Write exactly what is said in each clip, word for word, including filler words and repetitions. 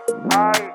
Ai,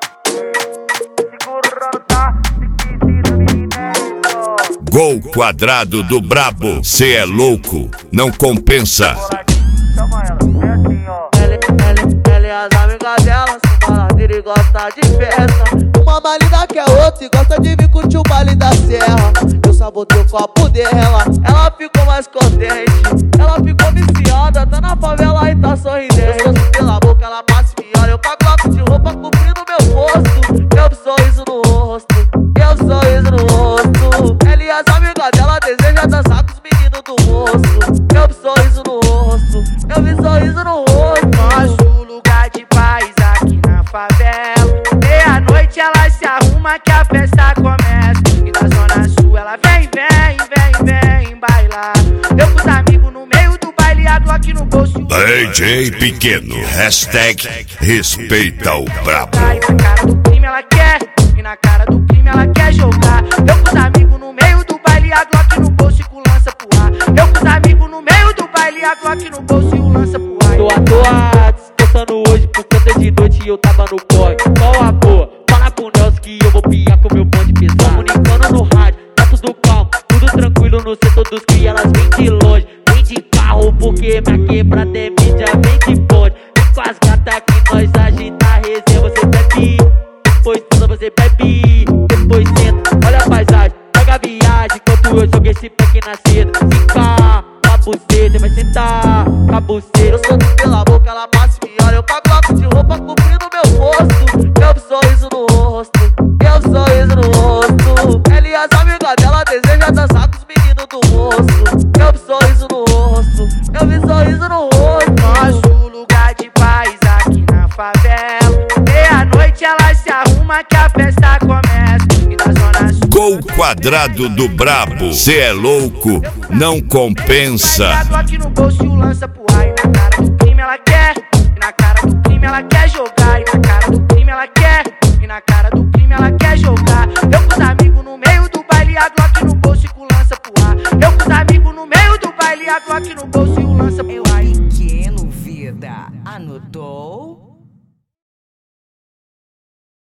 segurando, tá? Esquecido, menino. Gol quadrado do brabo, cê é louco, não compensa. Chama ela, é assim, ó. Ela, ela, ela e as amigas dela são baladeira e gosta de festa. Uma mais linda que a outra e gosta de vir curtir o baile da serra. Eu sabotei o copo dela, ela ficou mais contente. Ela ficou viciada, tá na favela e tá sorridente. Eu sou pela boca, ela passa e me olha. Eu com a Glock de roupa cobrindo meu rosto. Eu sorriso no rosto, eu sorriso no rosto. Ela e as amigas dela desejam dançar com os meninos do moço. Eu sorriso no rosto, eu vi sorriso no rosto. Nosso lugar de paz aqui na favela. Meia-noite ela se arruma que a festa começa. E da zona sul ela vem, vem, vem, vem bailar. Eu com os amigos no meio do baile, a Glock no bolso. D J Pequeno, hashtag respeita o brabo. E na cara do crime ela quer, e na cara do crime ela quer jogar. Eu com os amigos no meio do baile, a Glock no bolso e com lança pro ar. Eu com os amigos no meio do baile, a Glock no bolso e o lança pro ar. Tô à toa, descansando hoje por conta de noite e eu tava no corre. Qual a boa? Fala pro Nelson que eu vou piar com meu bonde pesado. Comunicando no rádio, tá tudo calmo, tudo tranquilo no setor dos cria. Elas vêm de longe, vem de carro porque minha quebrada é mídia, vem de bonde. Vem com as gatas que nós agita a resenha. Você bebe, depois tudo você bebe, depois senta, olha a paisagem, pega a viagem. Enquanto eu jogo esse pack na cena, fica a buceta, vai sentar a buceta. Eu solto pela boca, ela passa e me olha. Eu com a Glock de roupa cobrindo meu rosto. Eu vi sorriso no rosto, eu vi sorriso no rosto. Ela e as amigas dela desejam dançar com os meninos do moço. Eu vi sorriso no rosto, eu vi sorriso no rosto. Nosso lugar de paz aqui na favela. Meia-noite ela se arruma que a festa começa. E da zona sul Gol quadrado do brabo, cê é louco, não compensa. a Glock no bolso e o lança pro ar. E na cara do crime ela quer, e na cara do crime ela quer jogar. E na cara do crime ela quer, e na cara do crime ela quer jogar. Eu com os amigos no meio do baile, a Glock no bolso e com lança pro ar. Eu com os amigos no meio do baile, a Glock no bolso e o lança pro ar. É o Pequeno Vida, anotou?